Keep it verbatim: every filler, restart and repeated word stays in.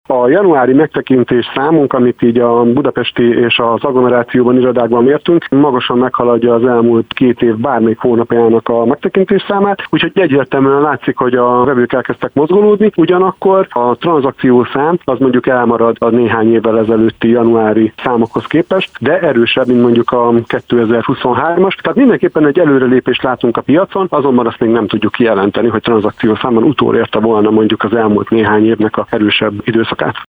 A januári megtekintés számunk, amit így a budapesti és az agglomerációban, irodákban mértünk, magasan meghaladja az elmúlt két év bármelyik hónapjának a megtekintés számát, úgyhogy egyértelműen látszik, hogy a vevők elkezdtek mozgolódni, ugyanakkor a tranzakciószám az mondjuk elmarad a néhány évvel ezelőtti januári számokhoz képest, de erősebb, mint mondjuk a kétezer-huszonhármas. Tehát mindenképpen egy előrelépést látunk a piacon, azonban azt még nem tudjuk kijelenteni, hogy tranzakciószámban utolérte volna mondjuk az elmúlt néhány évnek a erősebb időszakát.